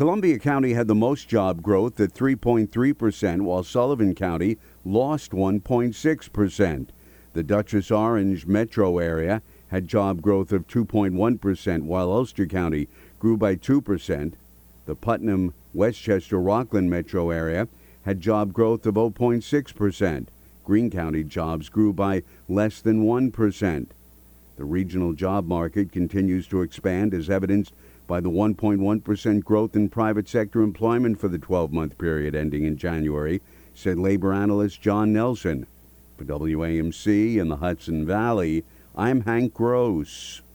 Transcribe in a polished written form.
Columbia County had the most job growth at 3.3%, while Sullivan County lost 1.6%. The Dutchess Orange metro area had job growth of 2.1%, while Ulster County grew by 2%. The Putnam Westchester Rockland metro area had job growth of 0.6%. Greene County jobs grew by less than 1%. The regional job market continues to expand as evidenced by the 1.1% growth in private sector employment for the 12-month period ending in January, said labor analyst John Nelson. For WAMC in the Hudson Valley, I'm Hank Gross.